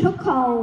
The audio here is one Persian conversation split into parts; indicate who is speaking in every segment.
Speaker 1: چو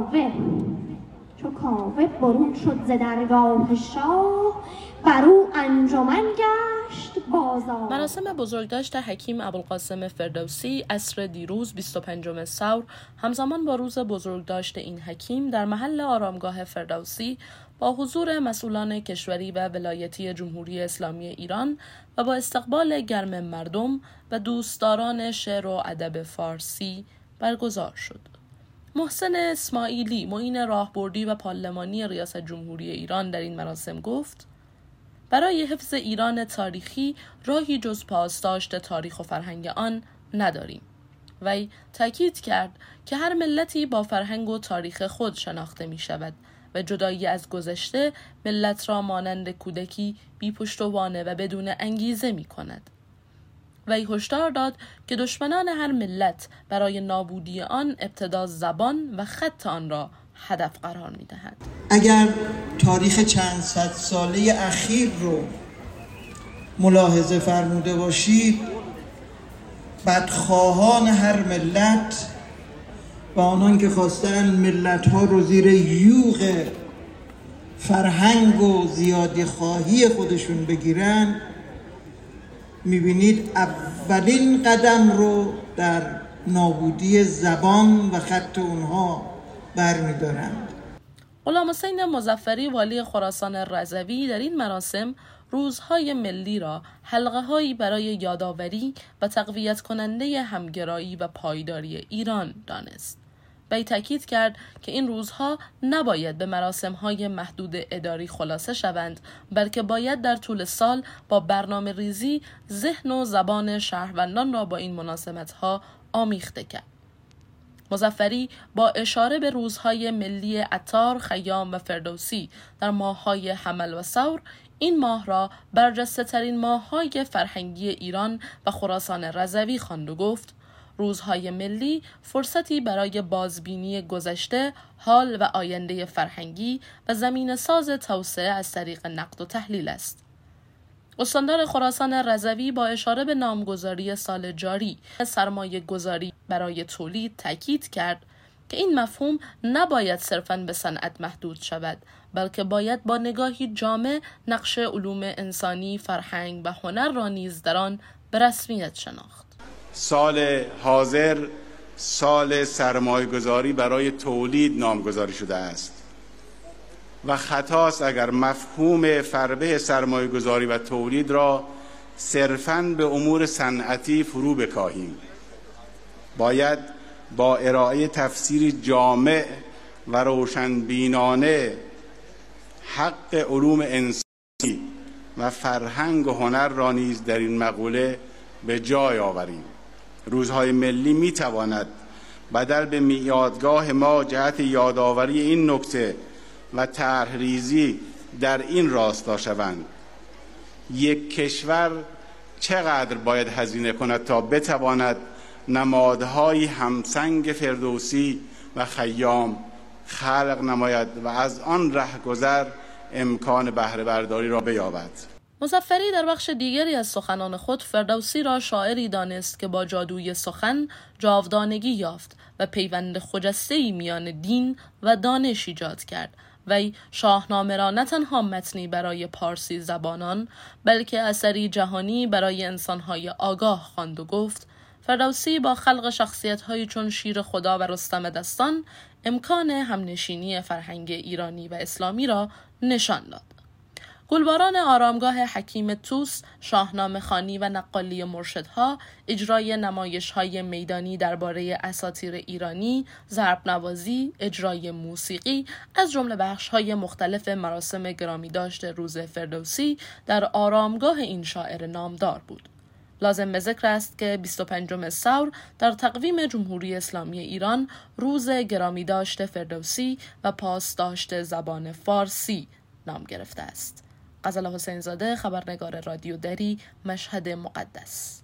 Speaker 1: کاوه برون شد ز درگاه شاه، بر او انجمن گشت بازار.
Speaker 2: مراسم بزرگداشت حکیم ابوالقاسم فردوسی عصر دیروز 25 ثور همزمان با روز بزرگداشت این حکیم در محل آرامگاه فردوسی با حضور مسئولان کشوری و ولایتی جمهوری اسلامی ایران و با استقبال گرم مردم و دوستداران شعر و ادب فارسی برگزار شد. محسن اسماعیلی معین راهبردی و پارلمانی ریاست جمهوری ایران در این مراسم گفت: برای حفظ ایران تاریخی راهی جز پاسداشت تاریخ و فرهنگ آن نداریم. وی تاکید کرد که هر ملتی با فرهنگ و تاریخ خود شناخته می شود و جدایی از گذشته ملت را مانند کودکی بی پشتوانه و بدون انگیزه می کند. وی هشدار داد که دشمنان هر ملت برای نابودی آن ابتدا زبان و خط آن را هدف قرار می دهند.
Speaker 3: اگر تاریخ چند صد ساله اخیر رو ملاحظه فرموده باشید، بدخواهان هر ملت و آنان که خواستن ملت‌ها رو زیر یوغ فرهنگ و زیادی خواهی خودشون بگیرن، میبینید اولین قدم رو در نابودی زبان و خط اونها برمیدارند.
Speaker 2: غلام حسین مظفری والی خراسان رضوی در این مراسم روزهای ملی را حلقه‌هایی برای یادآوری و تقویت کننده همگرایی و پایداری ایران دانست. وی تاکید کرد که این روزها نباید به مراسم‌های محدود اداری خلاصه شوند، بلکه باید در طول سال با برنامه ریزی ذهن و زبان شهروندان را با این مناسبت‌ها آمیخته کرد. مظفری با اشاره به روزهای ملی عطار، خیام و فردوسی در ماه‌های حمل و ثور، این ماه را برجسته‌ترین ماه‌های فرهنگی ایران و خراسان رضوی خواند و گفت: روزهای ملی فرصتی برای بازبینی گذشته، حال و آینده فرهنگی و زمینه ساز توسعه از طریق نقد و تحلیل است. استاندار خراسان رضوی با اشاره به نامگذاری سال جاری سرمایه گذاری برای تولید تاکید کرد که این مفهوم نباید صرفاً به صنعت محدود شود، بلکه باید با نگاهی جامع نقش علوم انسانی، فرهنگ و هنر را نیز در آن به رسمیت شناخت.
Speaker 4: سال حاضر سال سرمایه‌گذاری برای تولید نامگذاری شده است و خطاست اگر مفهوم فربه سرمایه‌گذاری و تولید را صرفاً به امور صنعتی فرو بکاهیم. باید با ارائه تفسیری جامع و روشنبینانه حق علوم انسانی و فرهنگ و هنر را نیز در این مقوله به جای آوریم. روزهای ملی می تواند بدل به میادگاه ما جهت یادآوری این نکته و طرح‌ریزی در این راستا شوند. یک کشور چقدر باید هزینه کند تا بتواند نمادهای همسنگ فردوسی و خیام خلق نماید و از آن رهگذر امکان بهره برداری را بیابد؟
Speaker 2: مظفری در بخش دیگری از سخنان خود فردوسی را شاعری دانست که با جادوی سخن جاودانگی یافت و پیوند خجسته‌ای میان دین و دانش ایجاد کرد. وی شاهنامه را نه تنها متنی برای پارسی زبانان، بلکه اثری جهانی برای انسان‌های آگاه خواند و گفت: فردوسی با خلق شخصیت‌هایی چون شیر خدا و رستم دستان امکان همنشینی فرهنگ ایرانی و اسلامی را نشان داد. گلباران آرامگاه حکیم طوس، شاهنامه خوانی و نقالی مرشدها، اجرای نمایش‌های میدانی درباره اساطیر ایرانی، ضرب نوازی، اجرای موسیقی از جمله بخش‌های مختلف مراسم گرامیداشت روز فردوسی در آرامگاه این شاعر نامدار بود. لازم به ذکر است که 25 ثور در تقویم جمهوری اسلامی ایران روز گرامیداشت فردوسی و پاسداشت زبان فارسی نام گرفته است. غزل حسین زاده، خبرنگار رادیو دری، مشهد مقدس.